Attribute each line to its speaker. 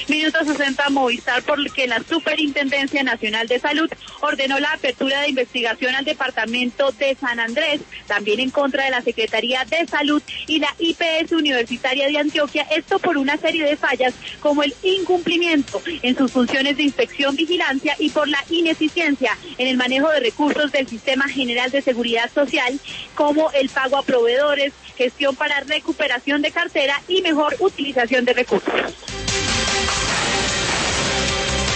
Speaker 1: Minuto 60 Movistar, porque la Superintendencia Nacional de Salud ordenó la apertura de investigación al departamento de San Andrés, también en contra de la Secretaría de Salud y la IPS Universitaria de Antioquia, esto por una serie de fallas como el incumplimiento en sus funciones de inspección, vigilancia y por la ineficiencia en el manejo de recursos del Sistema General de Seguridad Social, como el pago a proveedores, gestión para recuperación de cartera y mejor utilización de recursos.